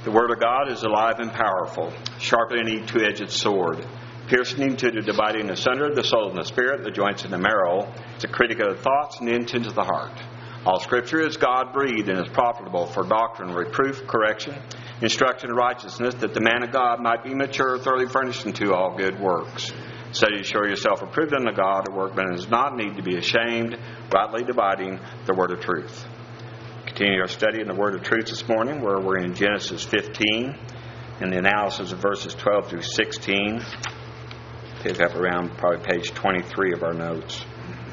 The Word of God is alive and powerful, sharper than any two-edged sword, piercing to the dividing asunder of the soul and the spirit, the joints and the marrow. It's a critic of the thoughts and the intents of the heart. All Scripture is God-breathed and is profitable for doctrine, reproof, correction, instruction in righteousness, that the man of God might be mature, thoroughly furnished unto all good works. Study to show yourself approved unto God, a workman does not need to be ashamed, rightly dividing the word of truth. Continue our study in the word of truth this morning, where we're in Genesis 15, and the analysis of verses 12 through 16. Pick up around probably page 23 of our notes.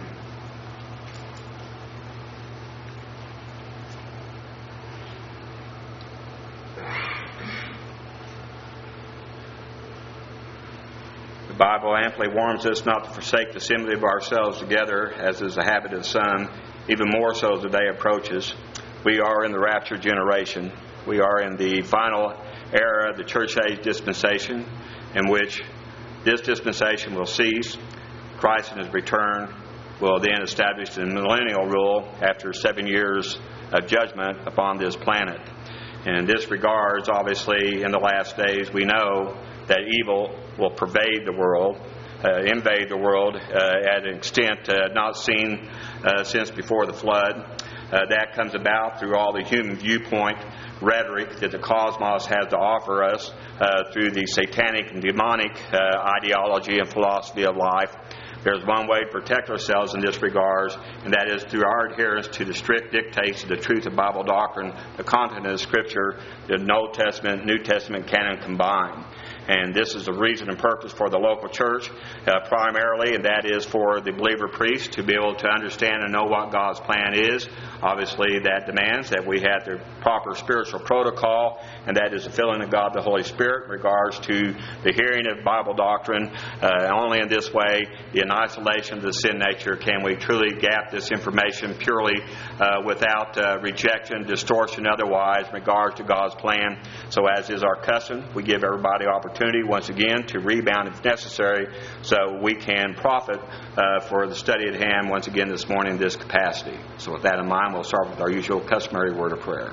The Bible amply warns us not to forsake the assembly of ourselves together, as is the habit of some, even more so as the day approaches. We are in the rapture generation. We are in the final era of the church age dispensation, in which this dispensation will cease. Christ in His return will then establish the millennial rule after 7 years of judgment upon this planet. And in this regards, obviously, in the last days, we know that evil will pervade the world, invade the world at an extent not seen since before the flood. That comes about through all the human viewpoint rhetoric that the cosmos has to offer us through the satanic and demonic ideology and philosophy of life. There's one way to protect ourselves in this regard, and that is through our adherence to the strict dictates of the truth of Bible doctrine, the content of the Scripture, the Old Testament, New Testament canon combined. And this is the reason and purpose for the local church, primarily, and that is for the believer priest to be able to understand and know what God's plan is. Obviously, that demands that we have the proper spiritual protocol, and that is the filling of God the Holy Spirit in regards to the hearing of Bible doctrine. Only in this way, in isolation of the sin nature, can we truly gap this information purely without rejection, distortion, otherwise, in regards to God's plan. So as is our custom, we give everybody opportunity once again to rebound if necessary, so we can profit for the study at hand once again this morning in this capacity. So with that in mind, we'll start with our usual customary word of prayer.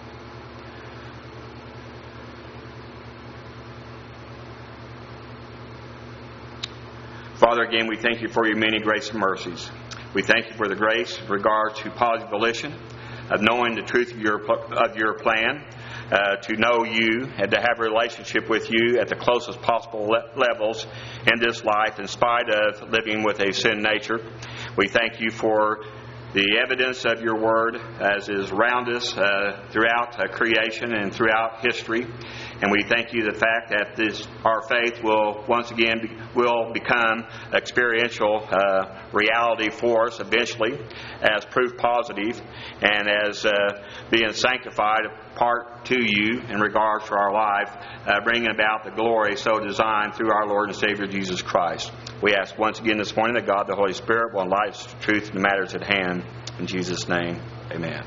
Father, again, we thank you for your many grace and mercies. We thank you for the grace in regard to positive volition, of knowing the truth of your plan, to know you and to have a relationship with you at the closest possible levels in this life, in spite of living with a sin nature. We thank you for the evidence of your word as is around us throughout creation and throughout history. And we thank you the fact that our faith will once again become experiential reality for us eventually as proof positive and as being sanctified apart to you in regards to our life, bringing about the glory so designed through our Lord and Savior Jesus Christ. We ask once again this morning that God the Holy Spirit will enlighten us to truth in the matters at hand. In Jesus' name, amen.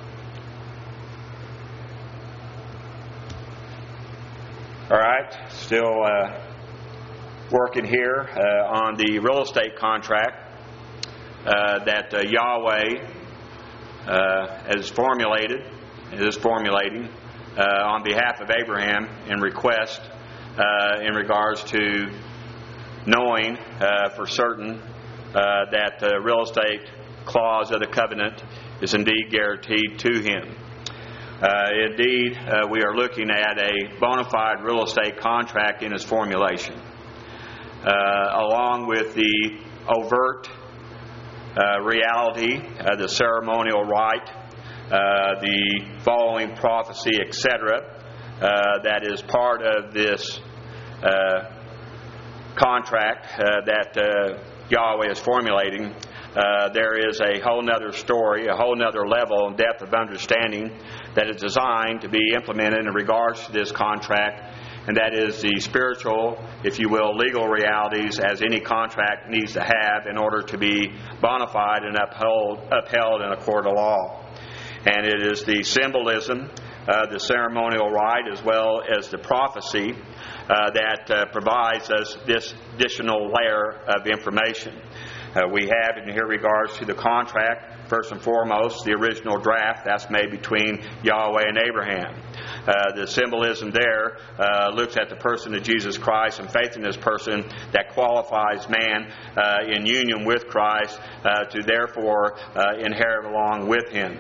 All right, still working here on the real estate contract that Yahweh is formulating on behalf of Abraham in request in regards to knowing for certain that the real estate clause of the covenant is indeed guaranteed to him. Indeed, we are looking at a bona fide real estate contract in its formulation, along with the overt reality, the ceremonial rite, the following prophecy, etc., that is part of this contract that Yahweh is formulating. There is a whole nother story, a whole nother level and depth of understanding that is designed to be implemented in regards to this contract, and that is the spiritual, if you will, legal realities as any contract needs to have in order to be bona fide and upheld in a court of law. And it is the symbolism, the ceremonial rite, as well as the prophecy that provides us this additional layer of information. We have in here regards to the contract, first and foremost, the original draft that's made between Yahweh and Abraham. The symbolism there looks at the person of Jesus Christ and faith in this person that qualifies man in union with Christ to therefore inherit along with Him.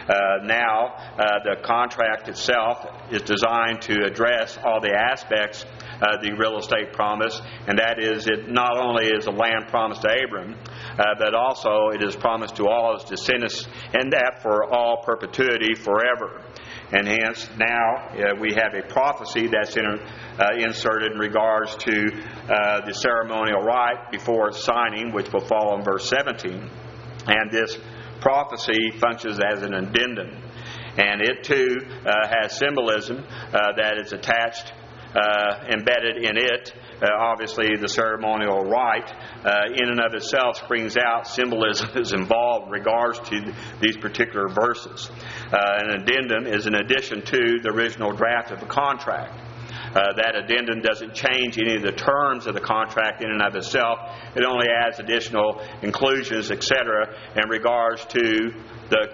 Now, the contract itself is designed to address all the aspects of the real estate promise, and that is, it not only is a land promised to Abram, but also it is promised to all his descendants, and that for all perpetuity, forever. And hence, now we have a prophecy that's inserted in regards to the ceremonial rite before signing, which will follow in verse 17. And this prophecy functions as an addendum. And it too has symbolism that is attached, embedded in it. Obviously, the ceremonial rite in and of itself springs out. Symbolism is involved in regards to these particular verses. An addendum is an addition to the original draft of the contract. That addendum doesn't change any of the terms of the contract in and of itself. It only adds additional inclusions, etc., in regards to the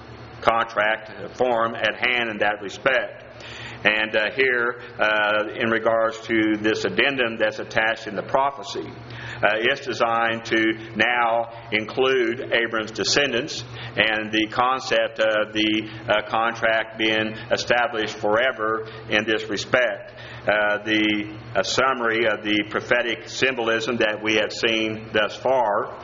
contract form at hand in that respect. And here, in regards to this addendum that's attached in the prophecy, it's designed to now include Abram's descendants and the concept of the contract being established forever in this respect. The summary of the prophetic symbolism that we have seen thus far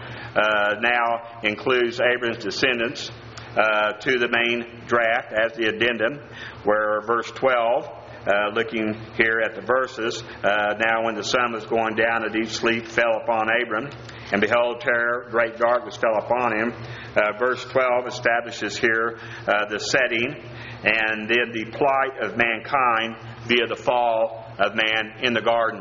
now includes Abram's descendants to the main draft as the addendum, where verse 12, looking here at the verses, now when the sun was going down, a deep sleep fell upon Abram, and behold, terror, great darkness fell upon him. Verse 12 establishes here the setting, and then the plight of mankind via the fall of man in the garden.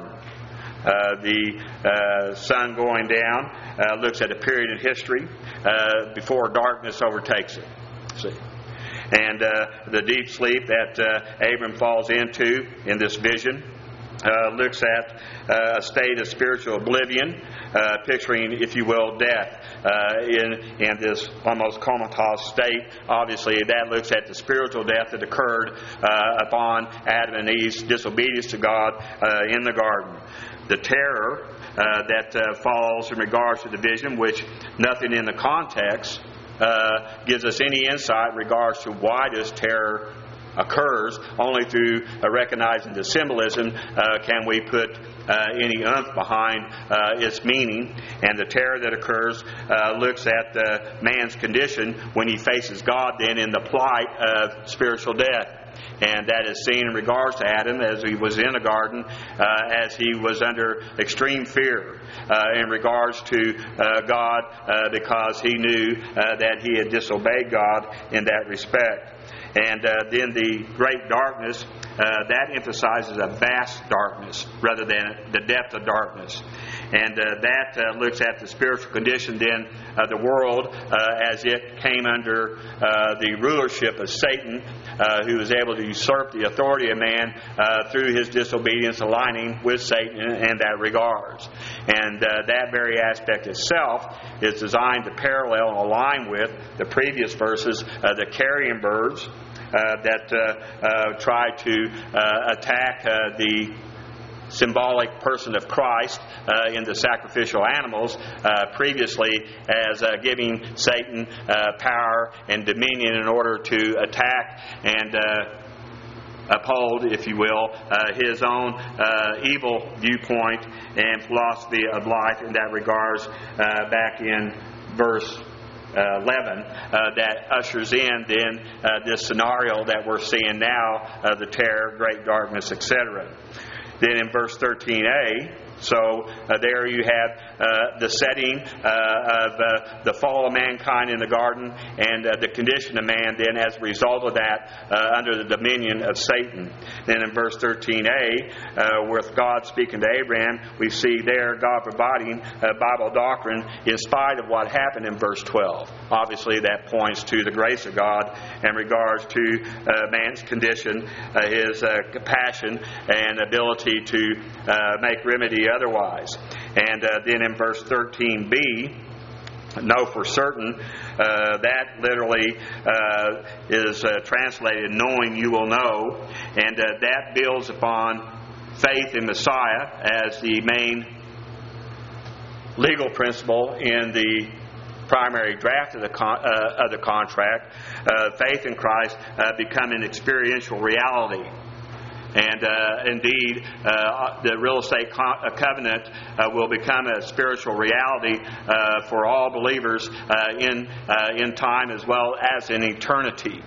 The sun going down looks at a period in history before darkness overtakes it. See? And the deep sleep that Abram falls into in this vision looks at a state of spiritual oblivion, picturing, if you will, death in this almost comatose state. Obviously, that looks at the spiritual death that occurred upon Adam and Eve's disobedience to God in the garden. The terror that falls in regards to the vision, which nothing in the context gives us any insight in regards to why this terror occurs. Only through recognizing the symbolism can we put any oomph behind its meaning. And the terror that occurs looks at man's condition when he faces God then in the plight of spiritual death. And that is seen in regards to Adam as he was in the garden, as he was under extreme fear in regards to God because he knew that he had disobeyed God in that respect. And then the great darkness, that emphasizes a vast darkness rather than the depth of darkness. And that looks at the spiritual condition then of the world as it came under the rulership of Satan, who was able to usurp the authority of man through his disobedience, aligning with Satan in that regards. And that very aspect itself is designed to parallel and align with the previous verses, the carrion birds that try to attack the symbolic person of Christ in the sacrificial animals, previously as giving Satan power and dominion in order to attack and uphold, if you will, his own evil viewpoint and philosophy of life in that regards back in verse 11, that ushers in then this scenario that we're seeing now, the terror, great darkness, etc. Then in verse 13a, so there you have the setting of the fall of mankind in the garden and the condition of man then as a result of that under the dominion of Satan. Then in verse 13a, with God speaking to Abraham, we see there God providing Bible doctrine in spite of what happened in verse 12. Obviously that points to the grace of God in regards to man's condition, his compassion and ability to make remedy otherwise. And then in verse 13b, know for certain. That literally is translated, knowing you will know. And that builds upon faith in Messiah as the main legal principle in the primary draft of the contract. Faith in Christ becoming experiential reality. And indeed, the real estate covenant will become a spiritual reality for all believers in time as well as in eternity.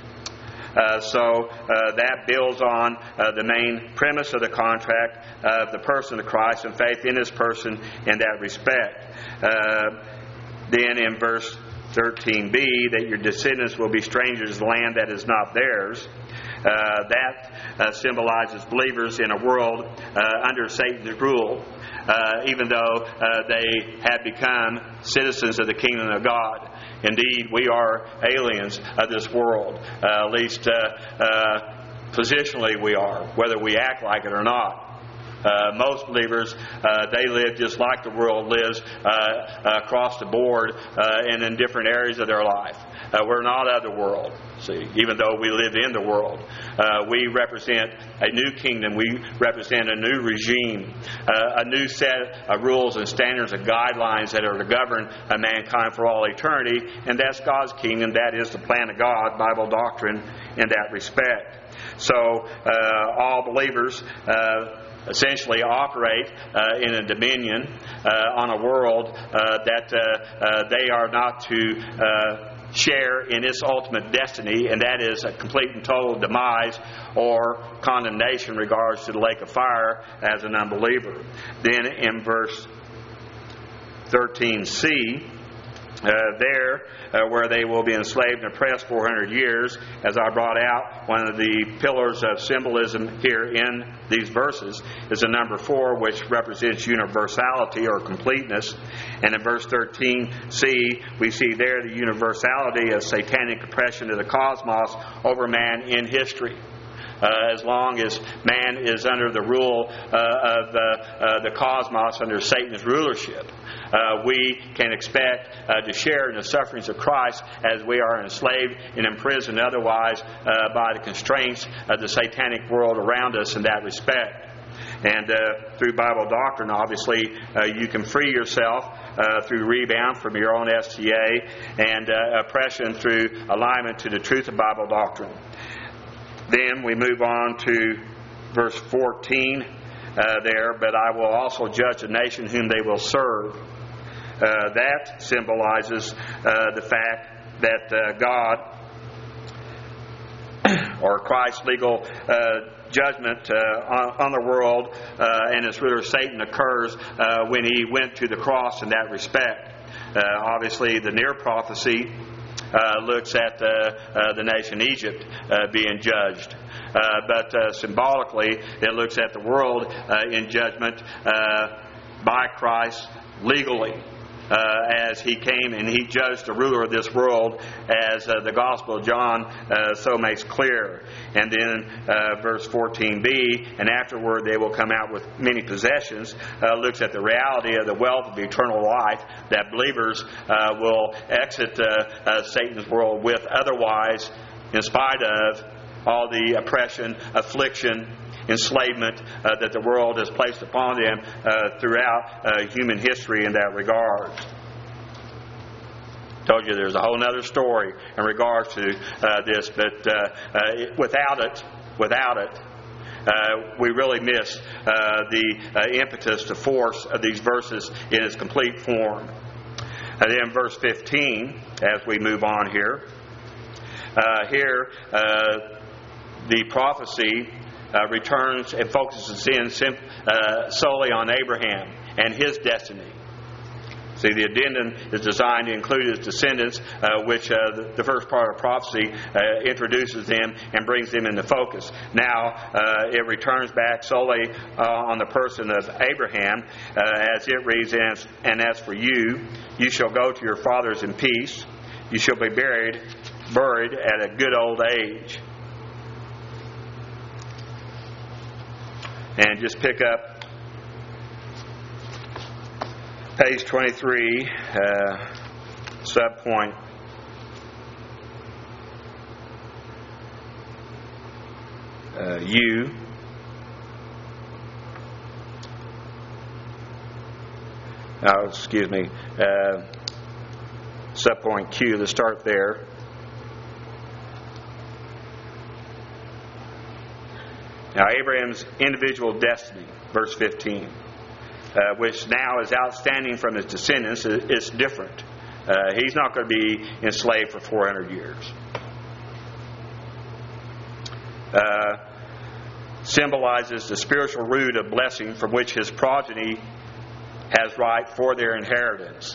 So that builds on the main premise of the contract of the person of Christ and faith in His person in that respect. Then in verse 13b, that your descendants will be strangers in the land that is not theirs. That symbolizes believers in a world under Satan's rule, even though they have become citizens of the kingdom of God. Indeed, we are aliens of this world, at least positionally we are, whether we act like it or not. Most believers, they live just like the world lives across the board and in different areas of their life. We're not of the world, see, even though we live in the world. We represent a new kingdom. We represent a new regime, a new set of rules and standards and guidelines that are to govern mankind for all eternity, and that's God's kingdom. That is the plan of God, Bible doctrine in that respect. So all believers essentially operate in a dominion on a world that they are not to share in its ultimate destiny, and that is a complete and total demise or condemnation in regards to the lake of fire as an unbeliever. Then in verse 13c, where they will be enslaved and oppressed 400 years, as I brought out, one of the pillars of symbolism here in these verses is the number 4, which represents universality or completeness. And in verse 13c, we see there the universality of satanic oppression of the cosmos over man in history. As long as man is under the rule of the cosmos, under Satan's rulership, we can expect to share in the sufferings of Christ as we are enslaved and imprisoned otherwise by the constraints of the satanic world around us in that respect. And through Bible doctrine, obviously, you can free yourself through rebound from your own STA and oppression through alignment to the truth of Bible doctrine. Then we move on to verse 14 there, but I will also judge the nation whom they will serve. That symbolizes the fact that God or Christ's legal judgment on the world and its ruler Satan occurs when he went to the cross in that respect. Obviously, the near prophecy looks at the nation Egypt being judged. But symbolically, it looks at the world in judgment by Christ legally. As he came and he judged the ruler of this world, as the Gospel of John so makes clear. And then verse 14b, and afterward they will come out with many possessions, looks at the reality of the wealth of eternal life that believers will exit Satan's world with. Otherwise, in spite of all the oppression, affliction, enslavement that the world has placed upon them throughout human history in that regard. Told you there's a whole other story in regards to this, but without it, we really miss the impetus, the force of these verses in its complete form. And then verse 15, as we move on here, the prophecy returns and focuses in solely on Abraham and his destiny. See, the addendum is designed to include his descendants, which the first part of prophecy introduces them and brings them into focus. Now, it returns back solely on the person of Abraham, as it reads, and as for you, you shall go to your fathers in peace. You shall be buried at a good old age. And just pick up page 23, subpoint U. Subpoint Q. Let's start there. Now, Abraham's individual destiny, verse 15, which now is outstanding from his descendants, is different. He's not going to be enslaved for 400 years. Symbolizes the spiritual root of blessing from which his progeny has right for their inheritance.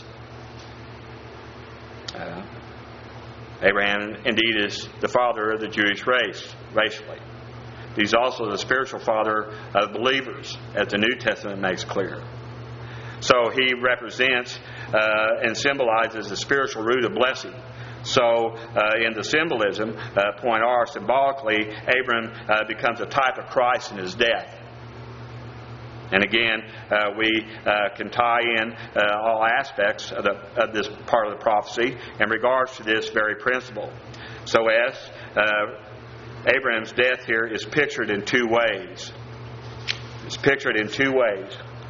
Abraham indeed is the father of the Jewish race, racially. He's also the spiritual father of believers, as the New Testament makes clear. So he represents and symbolizes the spiritual root of blessing. So in the symbolism, point R, symbolically, Abram becomes a type of Christ in his death. And again, we can tie in all aspects of this part of the prophecy in regards to this very principle. So as Abraham's death here is pictured in two ways. It's pictured in two ways.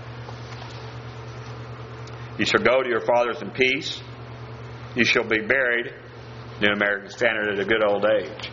You shall go to your fathers in peace. You shall be buried, New American Standard, at a good old age.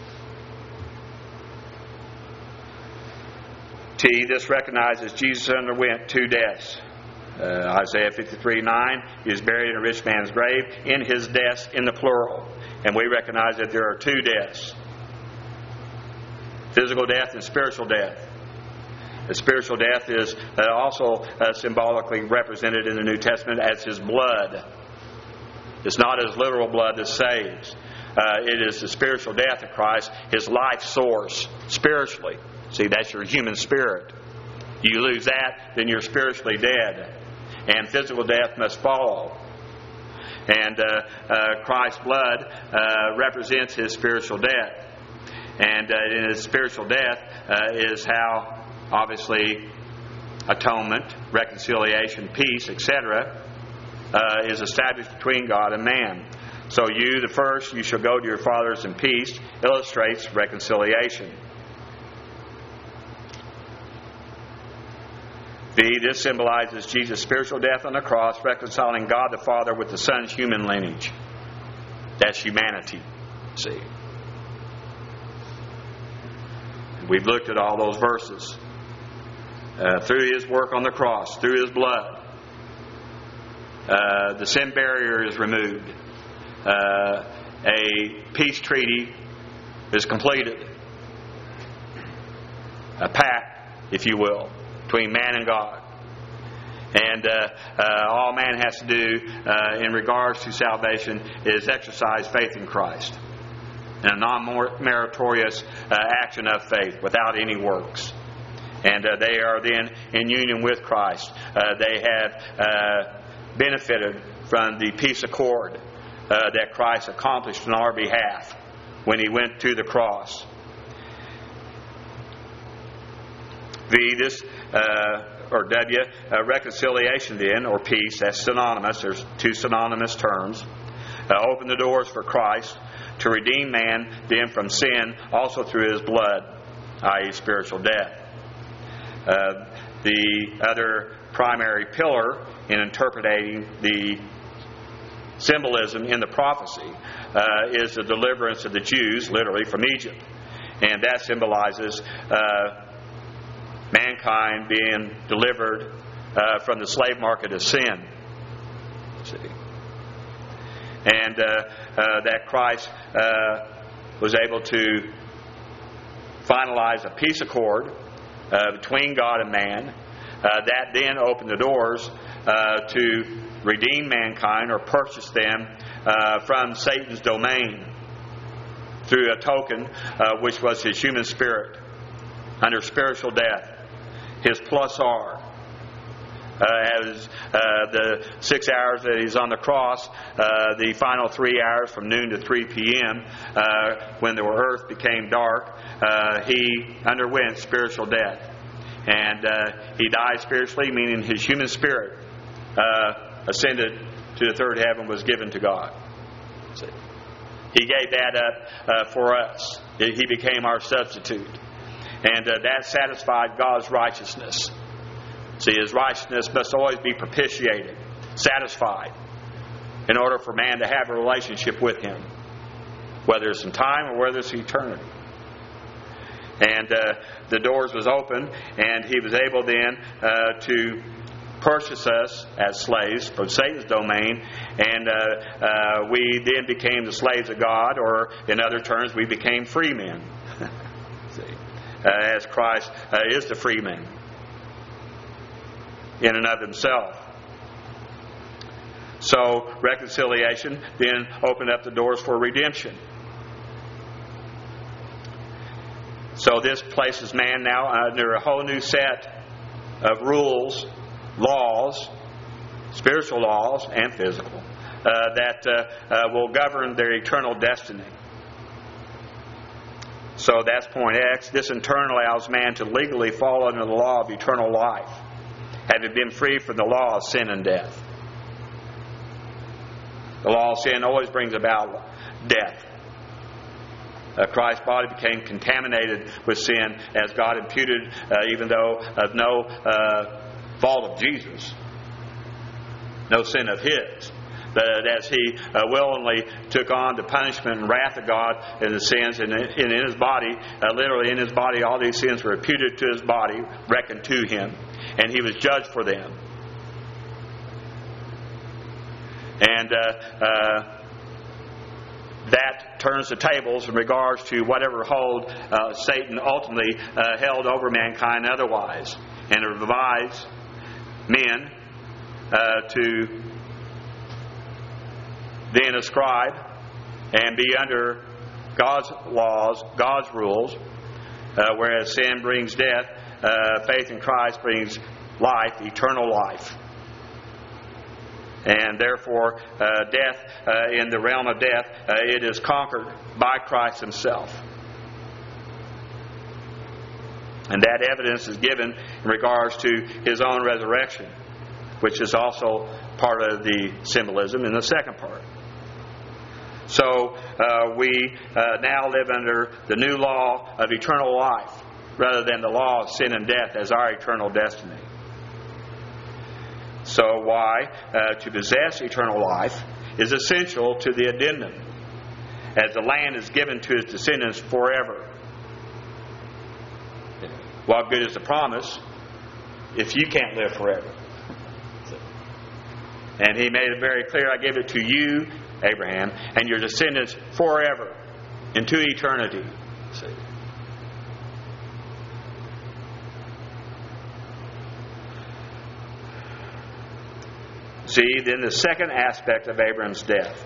T, this recognizes Jesus underwent two deaths. Isaiah 53:9, he is buried in a rich man's grave, in his deaths in the plural. And we recognize that there are two deaths. Physical death and spiritual death. The spiritual death is also symbolically represented in the New Testament as his blood. It's not his literal blood that saves. It is the spiritual death of Christ, his life source, spiritually. See, that's your human spirit. You lose that, then you're spiritually dead. And physical death must follow. And Christ's blood represents his spiritual death. And in his spiritual death is how, obviously, atonement, reconciliation, peace, etc., is established between God and man. So you, the first, you shall go to your fathers in peace, illustrates reconciliation. B, this symbolizes Jesus' spiritual death on the cross, reconciling God the Father with the Son's human lineage. That's humanity. See? We've looked at all those verses. Through his work on the cross, through his blood, the sin barrier is removed. A peace treaty is completed. A pact, if you will, between man and God. And all man has to do in regards to salvation is exercise faith in Christ. And a non-meritorious action of faith without any works. And they are then in union with Christ. They have benefited from the peace accord that Christ accomplished on our behalf when he went to the cross. V, this, or W, reconciliation then, or peace, that's synonymous. There's two synonymous terms. Open the doors for Christ to redeem man then from sin, also through his blood, i.e. spiritual death. The other primary pillar in interpreting the symbolism in the prophecy is the deliverance of the Jews, literally, from Egypt. And that symbolizes mankind being delivered from the slave market of sin. See? And that Christ was able to finalize a peace accord between God and man. That then opened the doors to redeem mankind or purchase them from Satan's domain through a token which was his human spirit under spiritual death, his plus R. As the 6 hours that he's on the cross, the final 3 hours from noon to 3 p.m., when the earth became dark, he underwent spiritual death. And he died spiritually, meaning his human spirit ascended to the third heaven, was given to God. See? He gave that up for us. He became our substitute. And that satisfied God's righteousness. See, His righteousness must always be propitiated, satisfied, in order for man to have a relationship with Him, whether it's in time or whether it's eternity. And the doors was open, and He was able then to purchase us as slaves from Satan's domain, and we then became the slaves of God, or in other terms, we became free men. See, as Christ is the free man in and of Himself. So reconciliation then opened up the doors for redemption. So this places man now under a whole new set of rules, laws, spiritual laws and physical, that will govern their eternal destiny. So that's point X. This in turn allows man to legally fall under the law of eternal life, having been free from the law of sin and death. The law of sin always brings about death. Christ's body became contaminated with sin as God imputed, even though of no fault of Jesus, no sin of His. But as He willingly took on the punishment and wrath of God in the sins, and in His body, literally in His body, all these sins were imputed to His body, reckoned to Him, and He was judged for them. And that turns the tables in regards to whatever hold Satan ultimately held over mankind otherwise, and it provides men to then ascribe and be under God's laws, God's rules, whereas sin brings death, faith in Christ brings life, eternal life. And therefore, death, in the realm of death, it is conquered by Christ Himself. And that evidence is given in regards to His own resurrection, which is also part of the symbolism in the second part. So we now live under the new law of eternal life, rather than the law of sin and death as our eternal destiny. So why? To possess eternal life is essential to the addendum, as the land is given to His descendants forever. What good is the promise if you can't live forever? And He made it very clear, I give it to you, Abraham, and your descendants forever, into eternity. See, then the second aspect of Abraham's death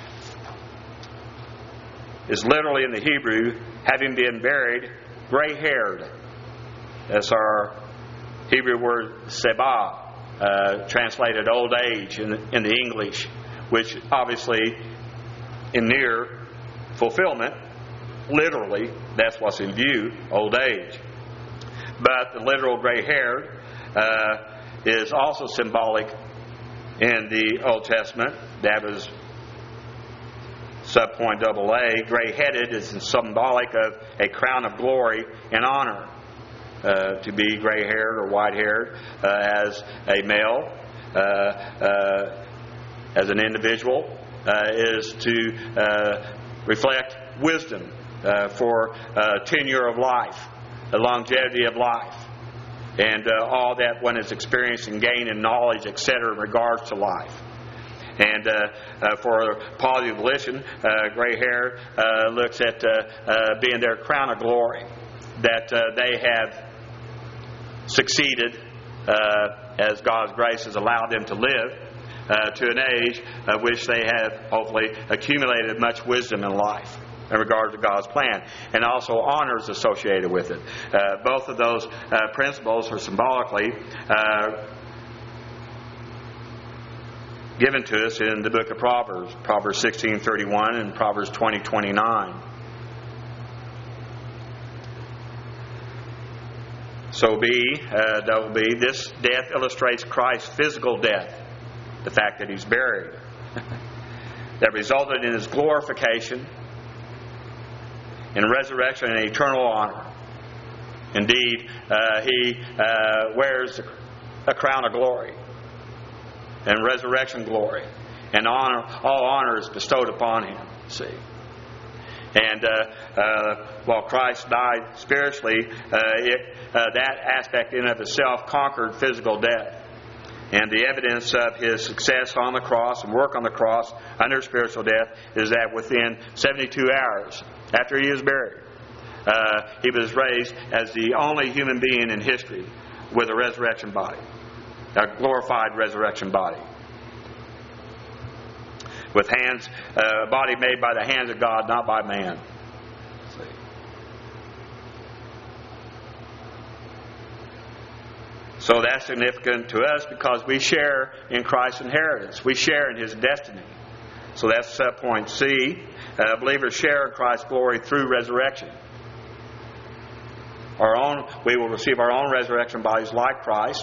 is literally in the Hebrew, having been buried gray-haired. That's our Hebrew word sebah, translated old age in the English, which obviously in near fulfillment, literally, that's what's in view, old age. But the literal gray-haired is also symbolic in the Old Testament. That was subpoint AA. Gray-headed is symbolic of a crown of glory and honor. To be gray-haired or white-haired as a male, as an individual, is to reflect wisdom for tenure of life, the longevity of life, and all that one has experienced and gained in knowledge, etc., in regards to life. And for positive volition, gray hair looks at being their crown of glory, that they have succeeded as God's grace has allowed them to live to an age of which they have hopefully accumulated much wisdom in life in regard to God's plan, and also honors associated with it. Both of those principles are symbolically given to us in the book of Proverbs, Proverbs 16:31 and Proverbs 20:29. So this death illustrates Christ's physical death, the fact that He's buried. that resulted in His glorification, in resurrection and eternal honor. Indeed, He wears a crown of glory and resurrection glory, and honor, all honor is bestowed upon Him. See, and while Christ died spiritually, that aspect in and of itself conquered physical death. And the evidence of His success on the cross and work on the cross under spiritual death is that within 72 hours after He was buried, He was raised as the only human being in history with a resurrection body, a glorified resurrection body, with hands, a body made by the hands of God, not by man. See. So that's significant to us because we share in Christ's inheritance. We share in His destiny. So that's point C. Believers share in Christ's glory through resurrection. We will receive our own resurrection bodies like Christ.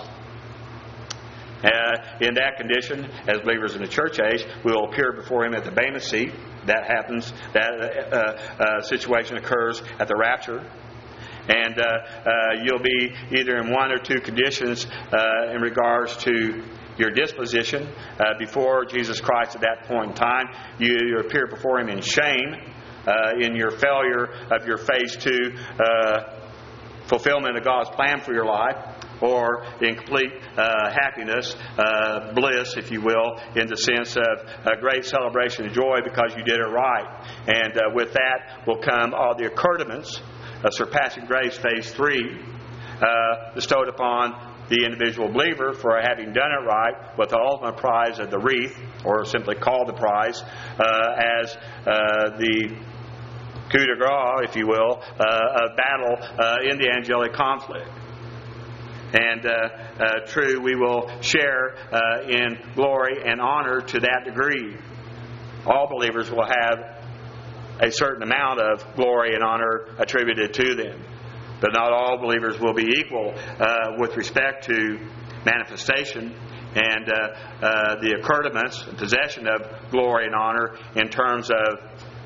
In that condition, as believers in the church age, we will appear before Him at the Bema seat. That happens. That situation occurs at the rapture. And you'll be either in one or two conditions in regards to your disposition before Jesus Christ at that point in time. You appear before Him in shame, in your failure of your phase 2 fulfillment of God's plan for your life, or in complete happiness, bliss, if you will, in the sense of a great celebration and joy because you did it right. And with that will come all the accoutrements of surpassing grace, phase 3, bestowed upon the individual believer for having done it right, with the ultimate prize of the wreath, or simply called the prize, as the coup de grace, if you will, of battle in the angelic conflict. And true, we will share in glory and honor to that degree. All believers will have a certain amount of glory and honor attributed to them. But not all believers will be equal with respect to manifestation and the accoutrements and possession of glory and honor in terms of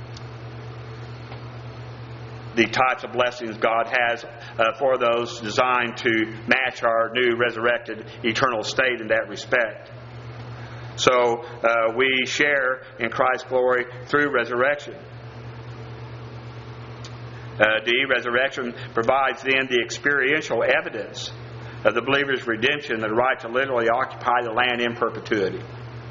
the types of blessings God has for those designed to match our new resurrected eternal state in that respect. So we share in Christ's glory through resurrection. D. Resurrection provides then the experiential evidence of the believer's redemption, the right to literally occupy the land in perpetuity.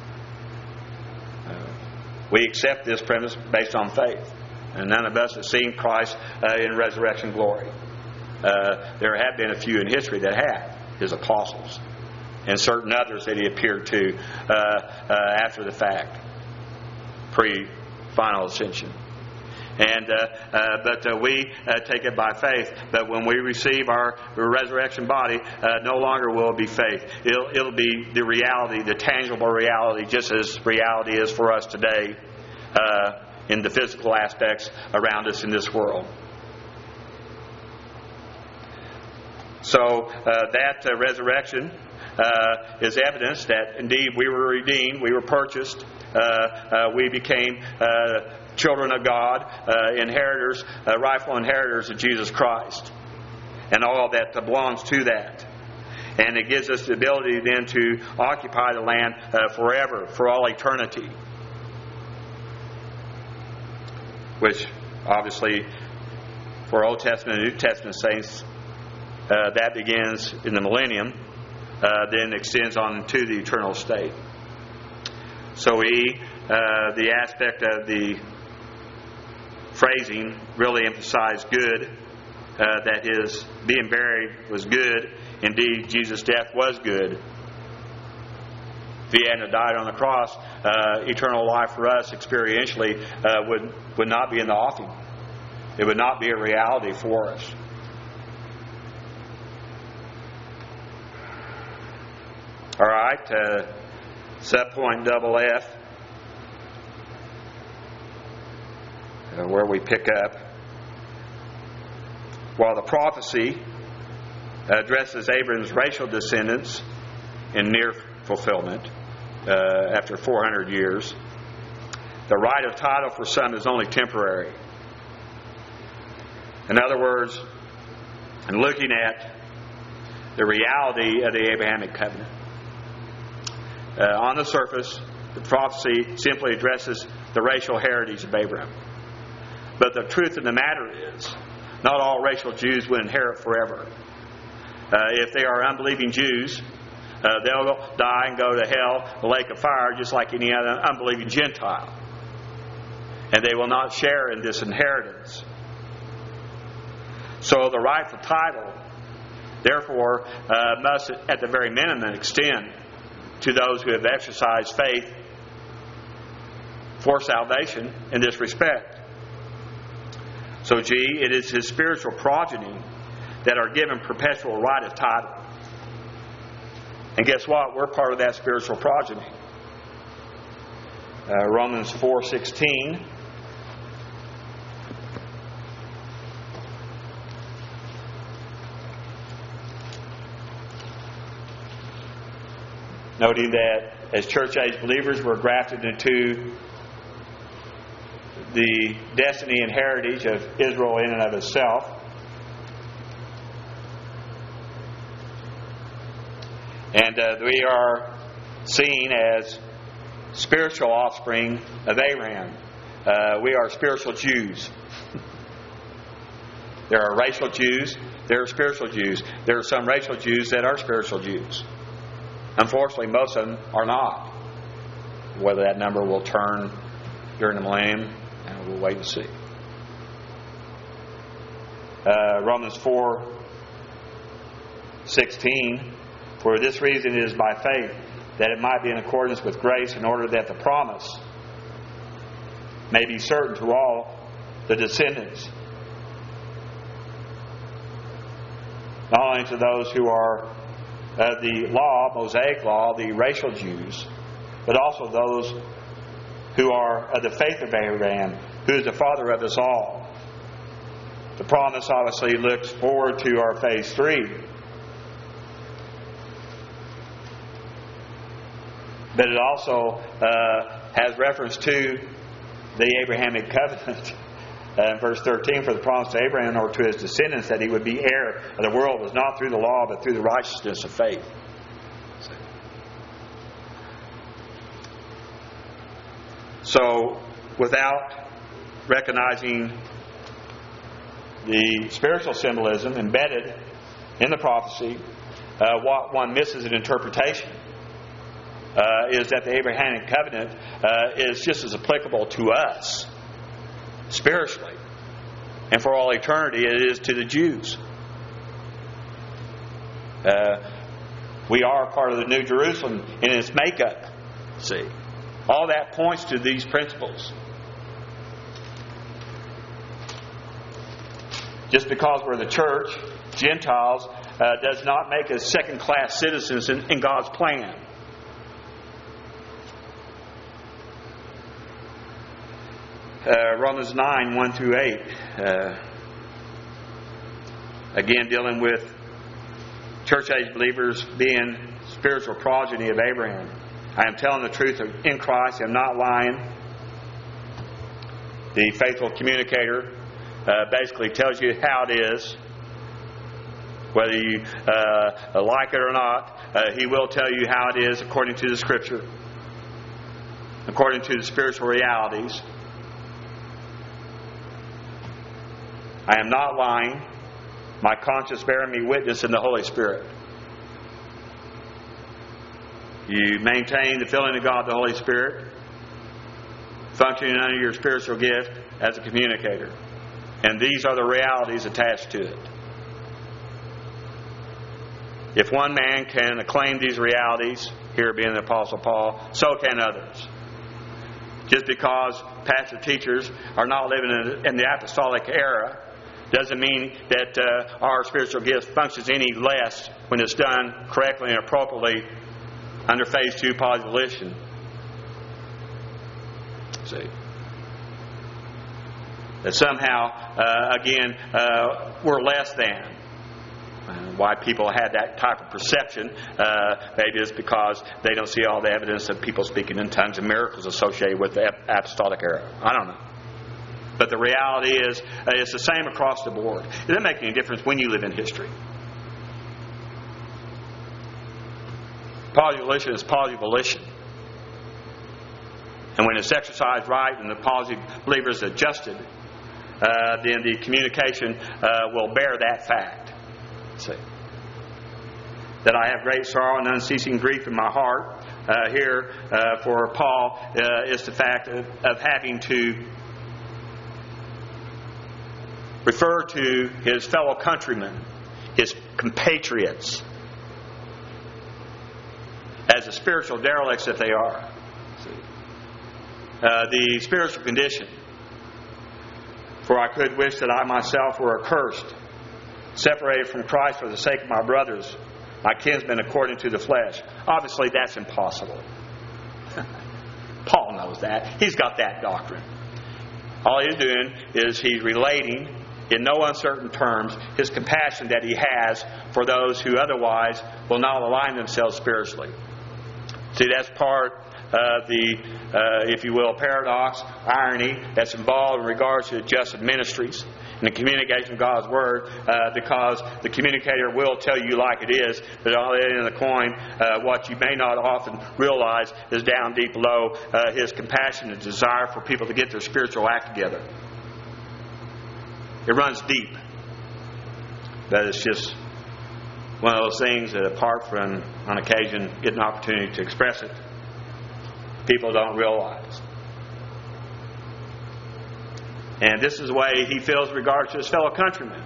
We accept this premise based on faith. And none of us have seen Christ in resurrection glory. There have been a few in history that have, His apostles, and certain others that He appeared to after the fact, pre-final ascension. And but we take it by faith. But when we receive our resurrection body, no longer will it be faith. It'll be the reality, the tangible reality, just as reality is for us today in the physical aspects around us in this world. So that resurrection is evidence that indeed we were redeemed, we were purchased, we became children of God, inheritors, rightful inheritors of Jesus Christ, and all that belongs to that. And it gives us the ability then to occupy the land forever, for all eternity. Which, obviously, for Old Testament and New Testament saints, that begins in the millennium, then extends on to the eternal state. So the aspect of the phrasing really emphasized good, that His being buried was good. Indeed, Jesus' death was good. If He hadn't died on the cross, eternal life for us experientially would not be in the offing. It would not be a reality for us. All right, subpoint double F, where we pick up. While the prophecy addresses Abraham's racial descendants in near fulfillment after 400 years, the right of title for some is only temporary. In other words, in looking at the reality of the Abrahamic covenant, on the surface, the prophecy simply addresses the racial heritage of Abraham. But the truth of the matter is, not all racial Jews will inherit forever. If they are unbelieving Jews, they'll die and go to hell, the lake of fire, just like any other unbelieving Gentile. And they will not share in this inheritance. So the rightful title, therefore, must at the very minimum extend to those who have exercised faith for salvation in this respect. So G, it is his spiritual progeny that are given perpetual right of title. And guess what? We're part of that spiritual progeny. Romans 4:16. Noting that as church-age believers, we're grafted into the destiny and heritage of Israel in and of itself. And we are seen as spiritual offspring of Abraham. We are spiritual Jews. There are racial Jews. There are spiritual Jews. There are some racial Jews that are spiritual Jews. Unfortunately, most of them are not. Whether that number will turn during the millennium, we'll wait and see. Romans 4:16. For this reason it is by faith, that it might be in accordance with grace, in order that the promise may be certain to all the descendants, not only to those who are the law, Mosaic law, the racial Jews, but also those who are of the faith of Abraham, who is the father of us all. The promise obviously looks forward to our phase 3. But it also has reference to the Abrahamic covenant. In verse 13, for the promise to Abraham or to his descendants that he would be heir of the world was not through the law, but through the righteousness of faith. So, without recognizing the spiritual symbolism embedded in the prophecy, what one misses in interpretation is that the Abrahamic covenant is just as applicable to us spiritually, and for all eternity it is to the Jews. We are part of the New Jerusalem in its makeup. See, all that points to these principles. Just because we're the church, Gentiles, does not make us second-class citizens in God's plan. Romans 9, 1 through 8. Again, dealing with church-age believers being spiritual progeny of Abraham. I am telling the truth in Christ. I am not lying. The faithful communicator basically tells you how it is. Whether you like it or not, he will tell you how it is according to the Scripture, according to the spiritual realities. I am not lying. My conscience bearing me witness in the Holy Spirit. You maintain the filling of God, the Holy Spirit, functioning under your spiritual gift as a communicator. And these are the realities attached to it. If one man can acclaim these realities, here being the Apostle Paul, so can others. Just because pastor teachers are not living in the apostolic era doesn't mean that our spiritual gift functions any less when it's done correctly and appropriately under phase 2 position. See, that somehow, again, we're less than. Why people have that type of perception, maybe it's because they don't see all the evidence of people speaking in tongues and miracles associated with the apostolic era. I don't know. But the reality is, it's the same across the board. It doesn't make any difference when you live in history. Palsy volition is palsy volition. And when it's exercised right and the palsy believer is adjusted, then the communication will bear that fact. See? That I have great sorrow and unceasing grief in my heart. Here for Paul is the fact of having to refer to his fellow countrymen, his compatriots, as the spiritual derelicts that they are. The spiritual condition. For I could wish that I myself were accursed, separated from Christ for the sake of my brothers, my kinsmen according to the flesh. Obviously, that's impossible. Paul knows that. He's got that doctrine. All he's doing is he's relating, in no uncertain terms, his compassion that he has for those who otherwise will not align themselves spiritually. See, that's part of the, if you will, paradox, irony that's involved in regards to adjusted ministries and the communication of God's Word, because the communicator will tell you like it is, but on the end of the coin, what you may not often realize is down deep below his compassion and desire for people to get their spiritual act together. It runs deep. But it's just one of those things that, apart from, on occasion, get an opportunity to express it, people don't realize. And this is the way he feels in regard to his fellow countrymen.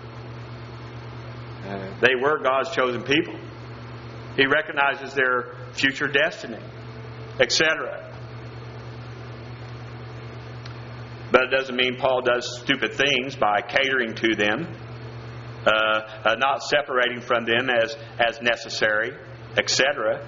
They were God's chosen people. He recognizes their future destiny, etc. But it doesn't mean Paul does stupid things by catering to them, not separating from them as necessary, etc.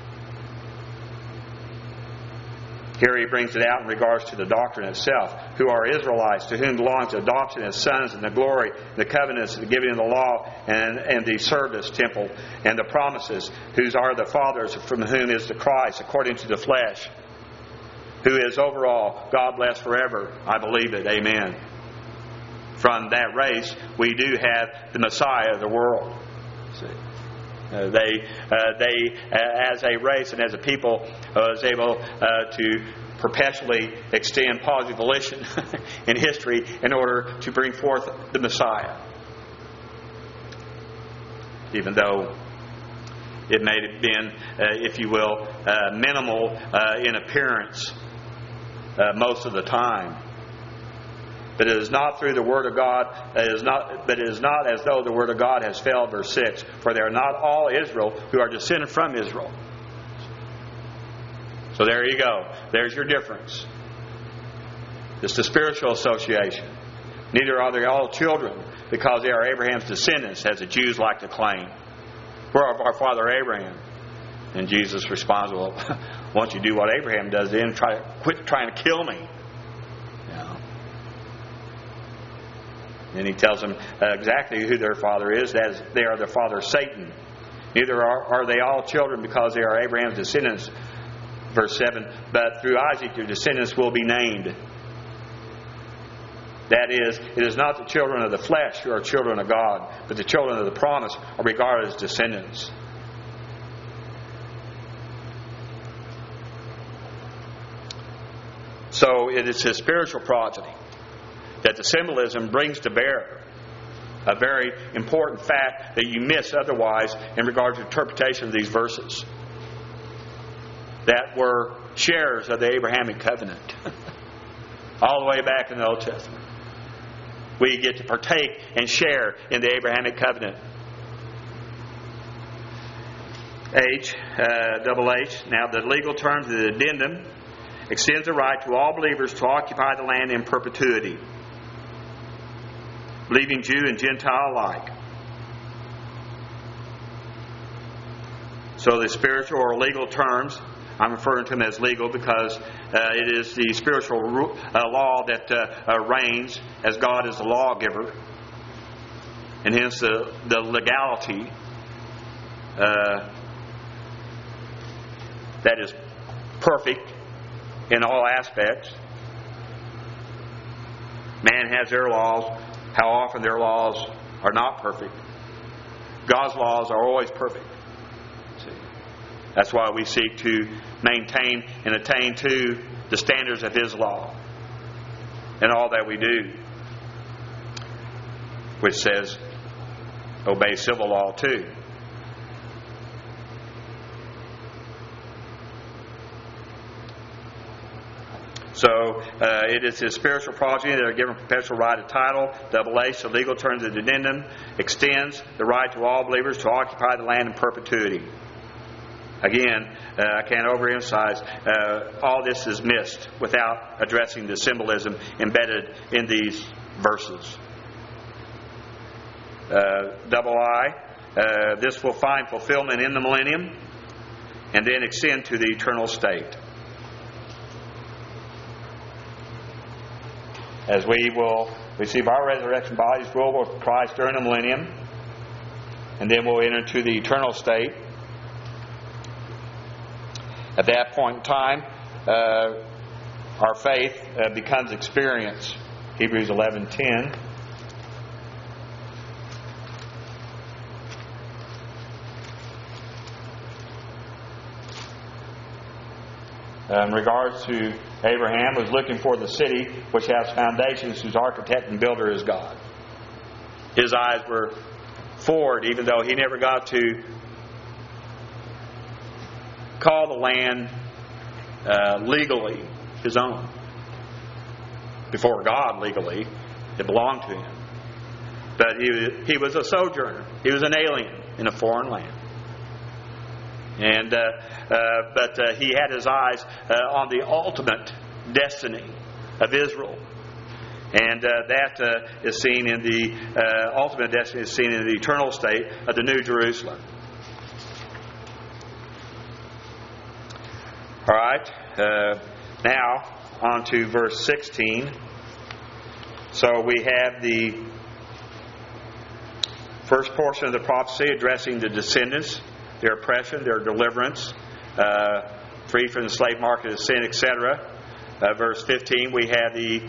Here he brings it out in regards to the doctrine itself. Who are Israelites, to whom belongs the adoption as sons and the glory, the covenants, the giving of the law, and the service temple, and the promises, whose are the fathers, from whom is the Christ, according to the flesh, who is over all, God bless forever. I believe it. Amen. From that race, we do have the Messiah of the world. See? They as a race and as a people, was able to perpetually extend palsy volition in history in order to bring forth the Messiah. Even though it may have been, if you will, minimal in appearance most of the time. But it is not through the Word of God. But it is not as though the Word of God has failed. Verse 6. For they are not all Israel who are descended from Israel. So there you go. There's your difference. It's the spiritual association. Neither are they all children, because they are Abraham's descendants, as the Jews like to claim. We're our father Abraham. And Jesus responds, well, why don't you do what Abraham does then? Quit trying to kill me. And he tells them exactly who their father is. That is, they are their father Satan. Neither are they all children, because they are Abraham's descendants. Verse 7. But through Isaac your descendants will be named. That is, it is not the children of the flesh who are children of God, but the children of the promise are regarded as descendants. So it is his spiritual progeny that the symbolism brings to bear, a very important fact that you miss otherwise in regard to interpretation of these verses, that were sharers of the Abrahamic covenant all the way back in the Old Testament. We get to partake and share in the Abrahamic covenant. Double H. Now the legal terms of the addendum extends the right to all believers to occupy the land in perpetuity, believing Jew and Gentile alike. So the spiritual or legal terms, I'm referring to them as legal because it is the spiritual law that reigns, as God is the lawgiver. and hence the legality that is perfect in all aspects. Man has their laws. How often their laws are not perfect. God's laws are always perfect. See? That's why we seek to maintain and attain to the standards of His law in all that we do, which says obey civil law too. So it is His spiritual progeny that are given perpetual right of title. Double H, the legal terms of the addendum, extends the right to all believers to occupy the land in perpetuity. Again, I can't overemphasize, all this is missed without addressing the symbolism embedded in these verses. Double I, this will find fulfillment in the millennium and then extend to the eternal state. As we will receive our resurrection bodies, rule with Christ during the millennium, and then we'll enter into the eternal state. At that point in time, our faith becomes experience. Hebrews 11:10. In regards to Abraham, was looking for the city which has foundations, whose architect and builder is God. His eyes were forward, even though he never got to call the land legally his own. Before God, legally, it belonged to him. But he was a sojourner. He was an alien in a foreign land. And but he had his eyes on the ultimate destiny of Israel, and that is seen in the ultimate destiny is seen in the eternal state of the New Jerusalem. All right, now on to verse 16. So we have the first portion of the prophecy addressing the descendants, their oppression, their deliverance, free from the slave market of sin, etc. Verse 15, we have the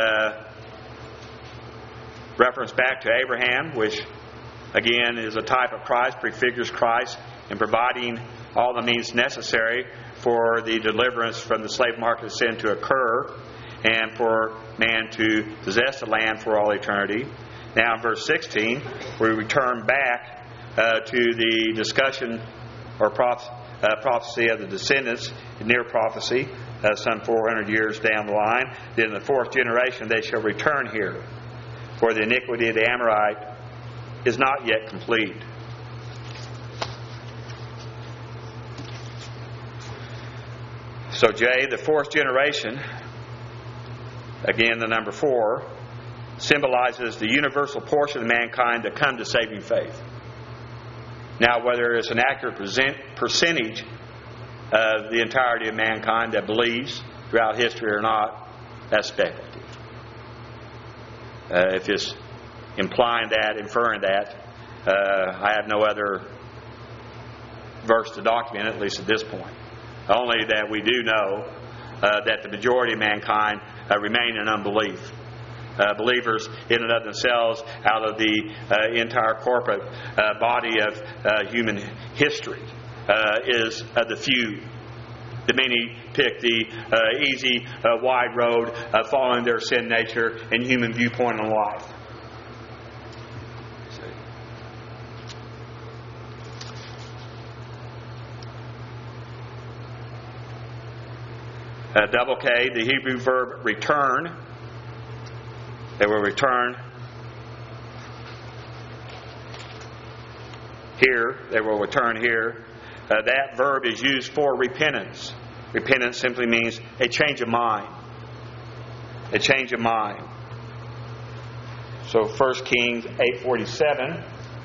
reference back to Abraham, which again is a type of Christ, prefigures Christ in providing all the means necessary for the deliverance from the slave market of sin to occur and for man to possess the land for all eternity. Now in verse 16, we return back to the discussion or prophecy of the descendants, near prophecy, some 400 years down the line. Then in the fourth generation they shall return here, for the iniquity of the Amorite is not yet complete. So J, the fourth generation, again the number 4, symbolizes the universal portion of mankind that come to saving faith. Now, whether it's an accurate percentage of the entirety of mankind that believes throughout history or not, that's speculative. If it's implying that, inferring that, I have no other verse to document, at least at this point. Only that we do know that the majority of mankind remain in unbelief. Believers in and of themselves, out of the entire corporate body of human history, is the few. The many pick the easy, wide road, following their sin nature and human viewpoint on life. Double K, the Hebrew verb return. They will return here. They will return here. That verb is used for repentance. Repentance simply means a change of mind. A change of mind. So 1 Kings 8:47.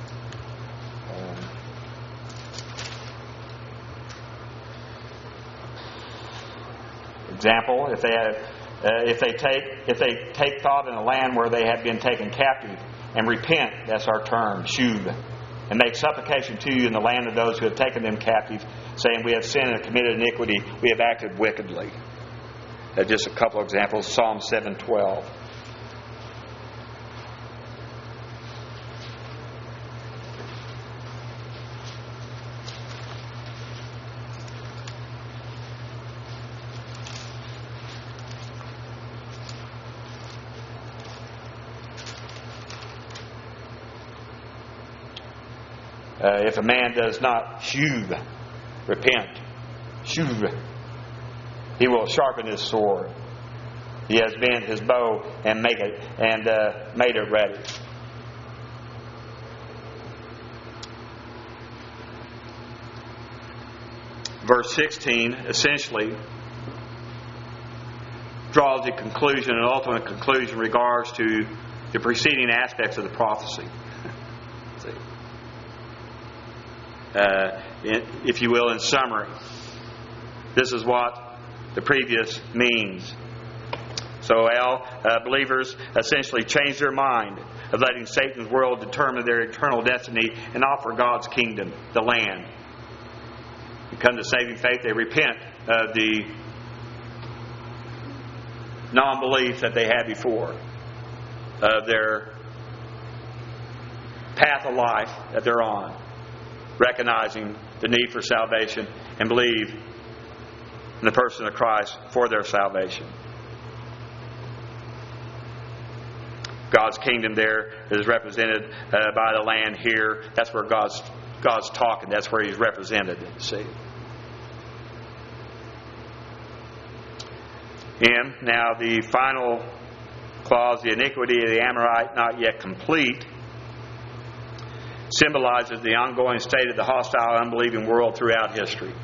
Example: if they take thought in a land where they have been taken captive, and repent, that's our term, shuv, and make supplication to you in the land of those who have taken them captive, saying, we have sinned and committed iniquity, we have acted wickedly. Just a couple of examples. Psalm 7:12. If a man does not shuv, repent, shuv, he will sharpen his sword. He has bent his bow and made it ready. Verse 16 essentially draws the conclusion, an ultimate conclusion, in regards to the preceding aspects of the prophecy. If you will, in summary, this is what the previous means. So, believers essentially change their mind of letting Satan's world determine their eternal destiny and offer God's kingdom, the land. They come to saving faith, they repent of the non-belief that they had before, of their path of life that they're on, recognizing the need for salvation, and believe in the person of Christ for their salvation. God's kingdom there is represented by the land here. That's where God's talking. That's where He's represented. See. And now the final clause, the iniquity of the Amorite not yet complete, symbolizes the ongoing state of the hostile, unbelieving world throughout history.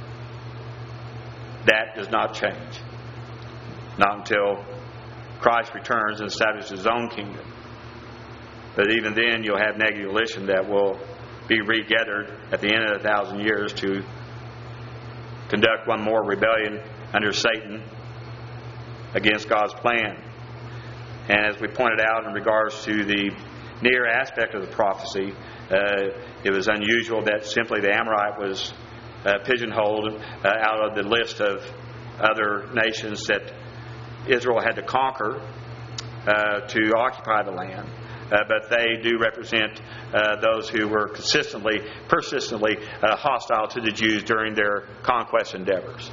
That does not change. Not until Christ returns and establishes His own kingdom. But even then, you'll have negative volition that will be regathered at the end of 1,000 years to conduct one more rebellion under Satan against God's plan. And as we pointed out in regards to the near aspect of the prophecy, it was unusual that simply the Amorite was pigeonholed out of the list of other nations that Israel had to conquer to occupy the land. But they do represent those who were persistently hostile to the Jews during their conquest endeavors.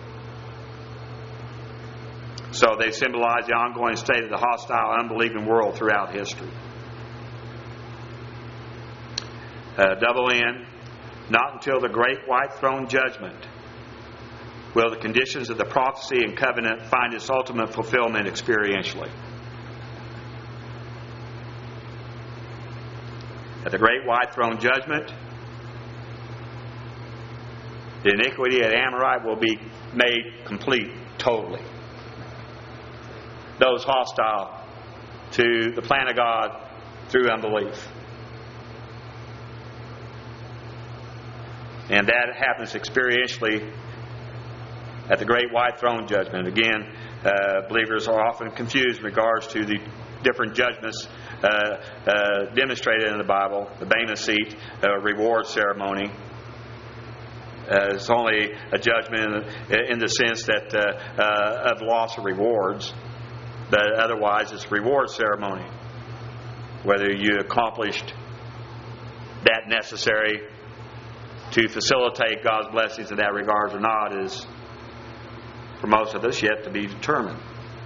So they symbolize the ongoing state of the hostile, unbelieving world throughout history. Double N, not until the great white throne judgment will the conditions of the prophecy and covenant find its ultimate fulfillment experientially. At the great white throne judgment, the iniquity of the Amorite will be made complete totally. Those hostile to the plan of God through unbelief. And that happens experientially at the great white throne judgment. Again, believers are often confused in regards to the different judgments demonstrated in the Bible. The Bema seat, reward ceremony, is only a judgment in the sense that of loss of rewards, but otherwise it's a reward ceremony. Whether you accomplished that necessary to facilitate God's blessings in that regard or not is, for most of us, yet to be determined.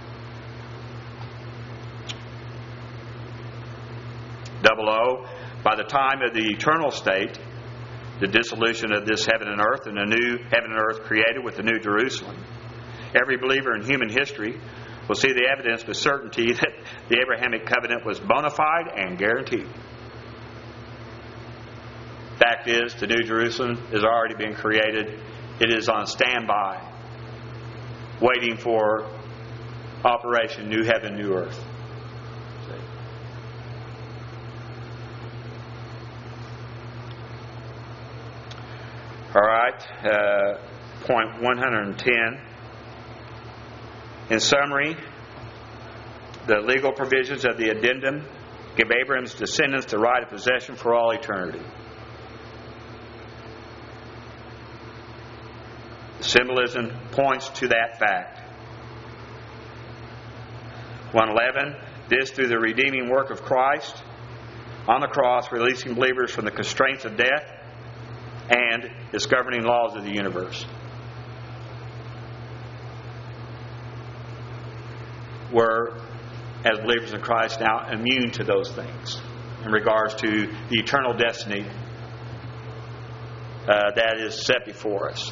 Double O, by the time of the eternal state, the dissolution of this heaven and earth, and a new heaven and earth created with the new Jerusalem, every believer in human history will see the evidence with certainty that the Abrahamic covenant was bona fide and guaranteed. Fact is, the New Jerusalem has already been created. It is on standby, waiting for Operation New Heaven, New Earth. All right, point 110. In summary, the legal provisions of the addendum give Abraham's descendants the right of possession for all eternity. The symbolism points to that fact. 1:11, this through the redeeming work of Christ on the cross, releasing believers from the constraints of death and its governing laws of the universe. We're, as believers in Christ, now immune to those things in regards to the eternal destiny that is set before us.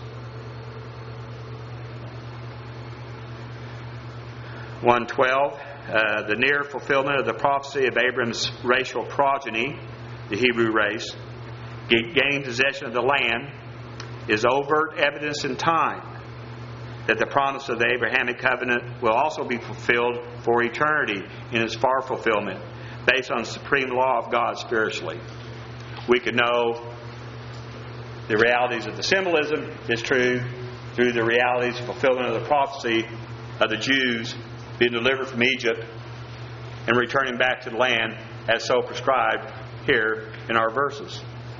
1:12, the near fulfillment of the prophecy of Abraham's racial progeny, the Hebrew race, gained possession of the land, is overt evidence in time that the promise of the Abrahamic covenant will also be fulfilled for eternity in its far fulfillment, based on the supreme law of God spiritually. We could know the realities of the symbolism is true through the realities of fulfillment of the prophecy of the Jews being delivered from Egypt and returning back to the land as so prescribed here in our verses.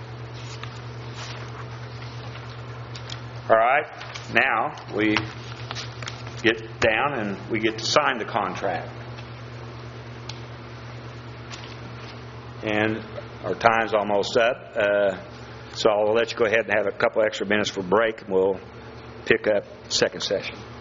All right, now we get down and we get to sign the contract. And our time's almost up, so I'll let you go ahead and have a couple extra minutes for break, and we'll pick up the second session.